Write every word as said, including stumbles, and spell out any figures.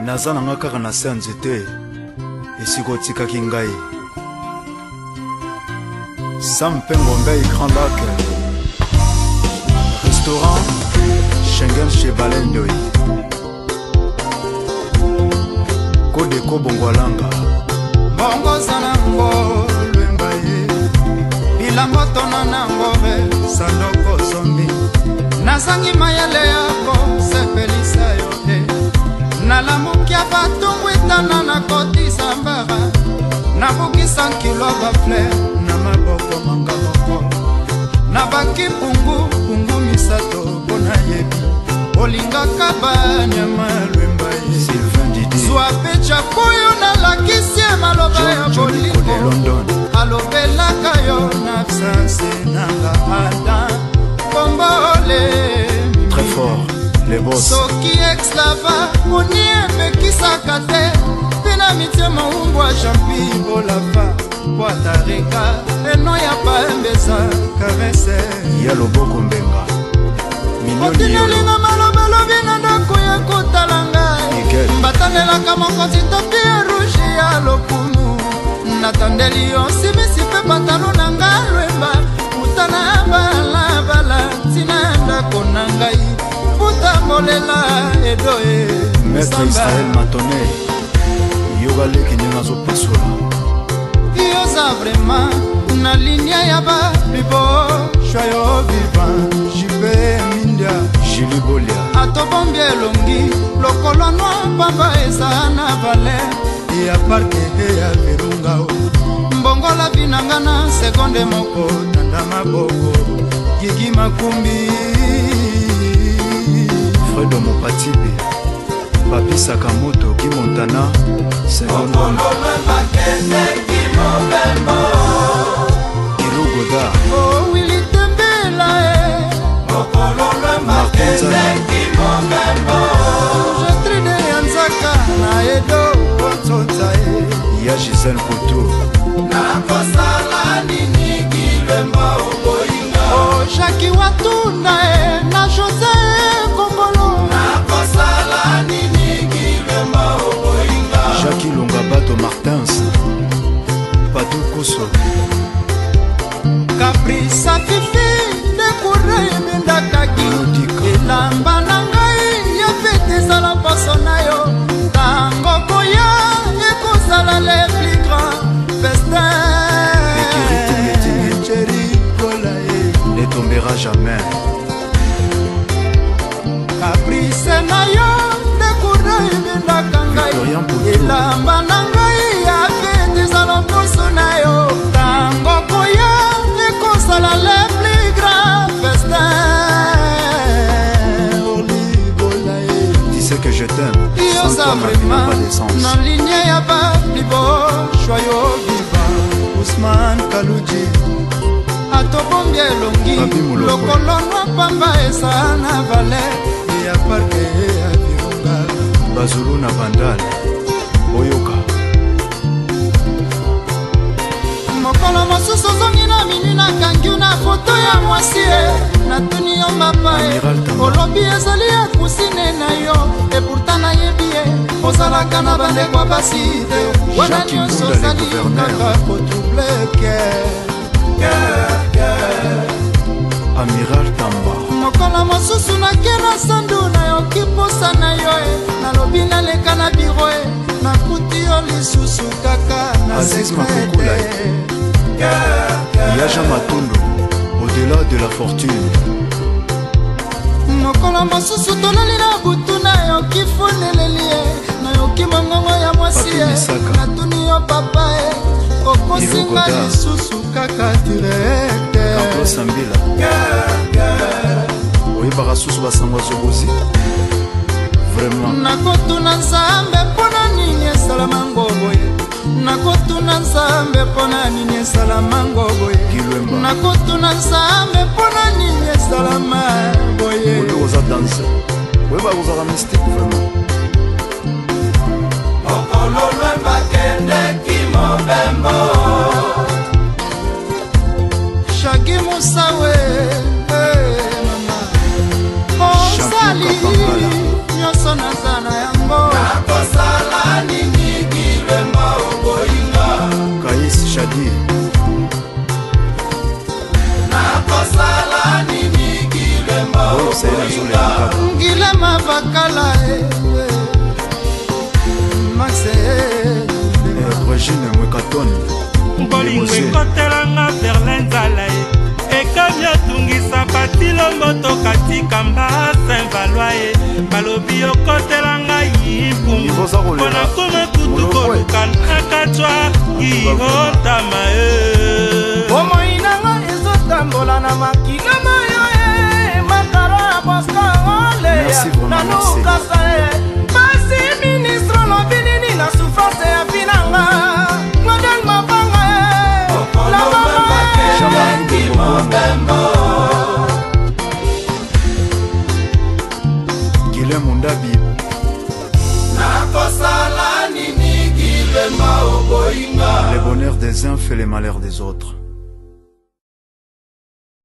naza nanga kaka na se ya nzete esika otikaki ngai Sam Pengombe Grand Lac Restaurant Schengen chez Balendoy Kodeko Bongwalanga Bongo Zanango Lwembaye Bilango Tona Nangore Sandoko Zombi Nazangi mayele yako sepelisa yote Nalamukia batungu itana na kotisa mbara Nabukisa nkilo bafle na maboko manga moko Nabaki pungu pungu misato bona yebi Olinga kaba nyama Lwembaye Sylvain Didi Zwa pecha kuyo na lakisie maloba ya boliko Alobela kayo nafsanse nanga ada Bombole Très fort, les boss Soki ex-lava, moni epekisaka te Pina mitie maumbwa champi bolava Poatareka, eno ya paembeza karese Ya loboko mbenga Otinyolinga malobalobi na ndako ya kotalanga Mbatanelaka mokonzi topi ya rouge ya lokumu Natandeli yo simisi pe patalo na nga Lwemba Utana bala bala tina ndako na ngai Utambolela edoe Maître Israël Matoné Yoga leki nyenga zo pasola Yoza vraiment na linia ya ba bibo Shoyo vivant Jibe mindia Jili Bolia Atobombi elongi Lokolo noa pamba eza na vale Ya parke ya virunga Mbongola binangana sekonde moko Nanda maboko Gigi makumbi Fredo Mopatibi Papi Sakamoto Kimontana Sekondo Kiro Goda Oh Willy Tembela eh Martin Zana Jetride Yanzaka na edo Otsotsa eh Ya Gisèle Poto Nakosala nini Lwemba uboinga Oh Jackie Watunda eh Na José Kongolo Nakosala nini Lwemba uboinga Jackie Longabato Martins Patou Kousso Caprisa Fifi Dekure Mindakaki Elamba na ngai ya fete sala poso na yo Tango koya ekozala le plus grand festin Chéri kola e Ne tombera jamais Caprice na yo Dekure Mindaka ngai Elamba na ngai ya fete sala poso na yo Tango koya ekozala le plus grand festin Que je t'aime, sans toi ma vie n'a pas de sens. Na ligne ya ba libo Shoyo viva Ousmane Kaluji Atobombi elongi Lokolo noa pamba esa na vale Ya parke ya virunga Bazulu na Vandal Oyoka Mokolo mosusu zongi na minu na kangi na foto ya mwasi Natuni yo mapa Olobi ezali ya kusine na yo E pourtant na yebi ye Ozalaka na bandekwa basi te Wana nyonso zali kaka kotrouble Amiral Tamba Mokolo mosusu na kena sandu na yo kiposa na yo Nalobi naleka na biro Nakuti yo lisusu kaka na Aziz Makukula Yaja Matondo Au-delà de la fortune Mokolo mosusu tolali na butu na yo kifuneleli Na yo kimongongo ya mwasi Natuni yo papa Okosinga lisusu kaka direkte Kaplo Sambila Oyebaka susu basangwa zobozi Vraiment Nakotuna nzambe pona nini esala ngoboye Nakotuna nzambe pona nini esala ngoboye Nakotuna nzambe pona nini esala ngoboye Oyo oza danse Oyeba ozaka mystique vraiment Okolo Lwemba kende kimobembo Shagi Musawe Mama Osali Nyoso nazana yango ngilema bakala maxe Regine Mwekatoni bolingo ekotelanga verle nzala ye ekami atungisa batilombo tokatikamba saint valois ye balobi okotelanga yipungu mpona koma kutu koluka nakatwa kiotama ye omoinanga ezotambola na makila mayo ye makaro ya boskangoleya nanukasa ye pasi ministre lobinini na souffrance ya binanga model mabanga Guilhem Mundabi nakosala nini Guilhem oboyinga le bonheur des uns fait les malheurs des autres.